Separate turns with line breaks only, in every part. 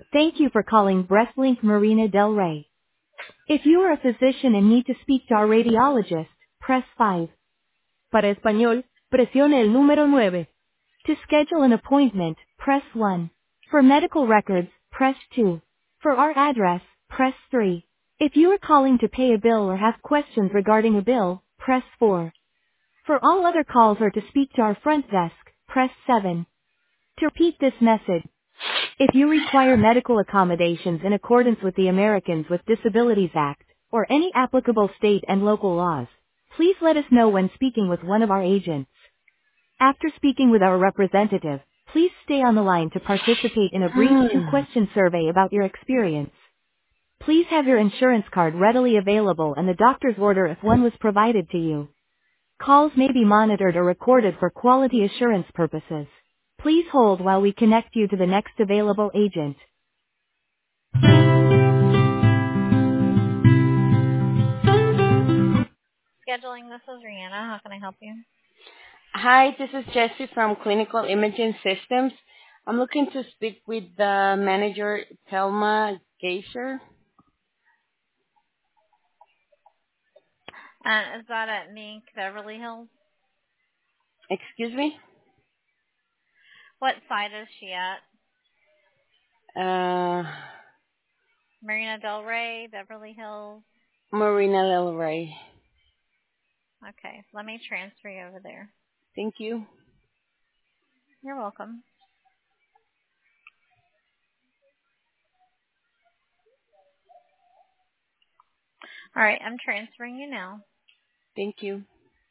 Thank you for calling Breastlink Marina Del Rey. If you are a physician and need to speak to our radiologist, press 5. Para español, presione el número 9. To schedule an appointment, press 1. For medical records, press 2. For our address, press 3. If you are calling to pay a bill or have questions regarding a bill, press 4. For all other calls or to speak to our front desk, press 7. To repeat this message, if you require medical accommodations in accordance with the Americans with Disabilities Act, or any applicable state and local laws, please let us know when speaking with one of our agents. After speaking with our representative, please stay on the line to participate in a brief two-question survey about your experience. Please have your insurance card readily available and the doctor's order if one was provided to you. Calls may be monitored or recorded for quality assurance purposes. Please hold while we connect you to the next available agent. Scheduling, this is Rihanna. How can I help you?
Hi, this is Jessie from Clinical Imaging Systems. I'm looking to speak with the manager, Thelma Geyser.
Is that at Mink, Beverly Hills?
Excuse me?
What site is she at?
Uh,
Marina Del Rey, Beverly Hills?
Marina Del Rey.
Okay, let me transfer you over there.
Thank you.
You're welcome. All right, I'm transferring you now.
Thank you.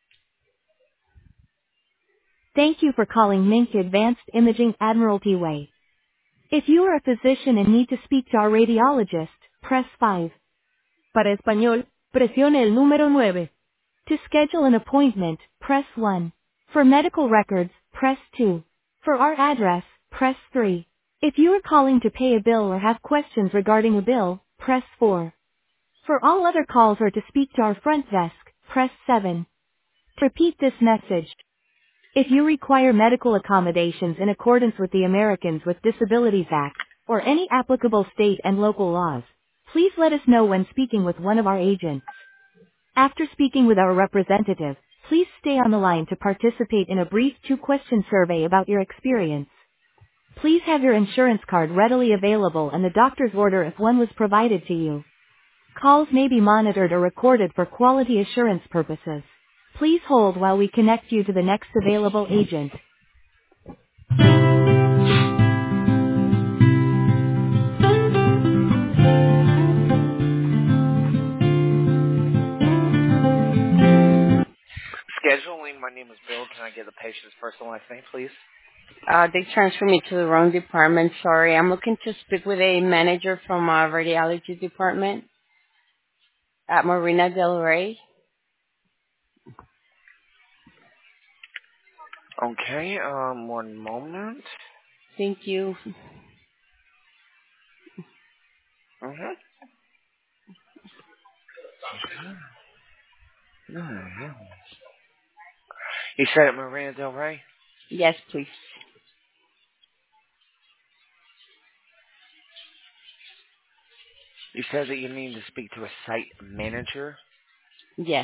Thank you for calling Mink Advanced Imaging Admiralty Way. If you are a physician and need to speak to our radiologist, press 5. Para español, presione el número 9. To schedule an appointment, press 1. For medical records, press 2. For our address, press 3. If you are calling to pay a bill or have questions regarding a bill, press 4. For all other calls or to speak to our front desk, press 7. Repeat this message. If you require medical accommodations in accordance with the Americans with Disabilities Act, or any applicable state and local laws, please let us know when speaking with one of our agents. After speaking with our representative, please stay on the line to participate in a brief two-question survey about your experience. Please have your insurance card readily available and the doctor's order if one was provided to you. Calls may be monitored or recorded for quality assurance purposes. Please hold while we connect you to the next available agent.
Scheduling, my name is Bill. Can I get the patient's first and last name, please?
They transferred me to the wrong department. Sorry. I'm looking to speak with a manager from our radiology department at Marina Del Rey.
Okay, one moment.
Thank you.
Mm-hmm. Mm-hmm. You said at Marina Del Rey?
Yes, please.
You said that you need to speak to a site manager?
Yes.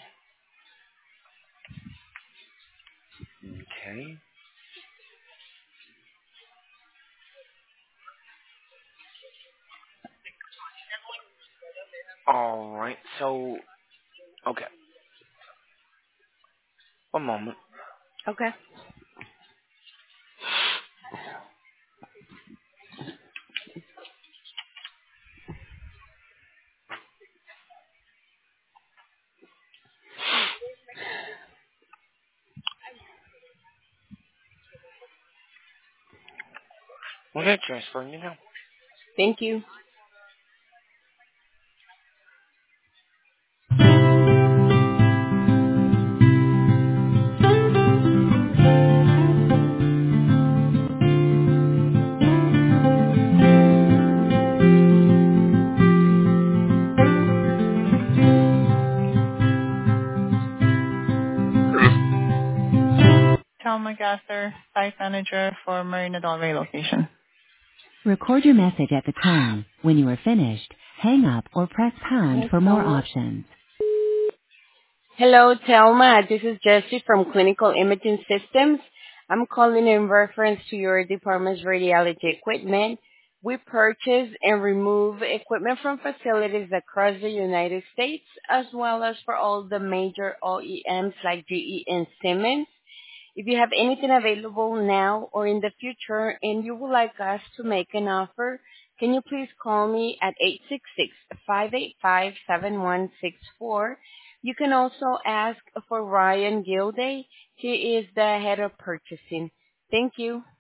Okay. Alright, so, okay. One moment.
Okay.
Okay, transferring you now.
Thank you.
Thelma Gasser, site manager for Marina Del Rey location.
Record your message at the tone. When you are finished, hang up or press pound
Hi,
for more
Thelma.
options.
Hello, Thelma. This is Jessie from Clinical Imaging Systems. I'm calling in reference to your department's radiology equipment. We purchase and remove equipment from facilities across the United States, as well as for all the major OEMs like GE and Siemens. If you have anything available now or in the future and you would like us to make an offer, can you please call me at 866-585-7164. You can also ask for Ryan Gilday. He is the head of purchasing. Thank you.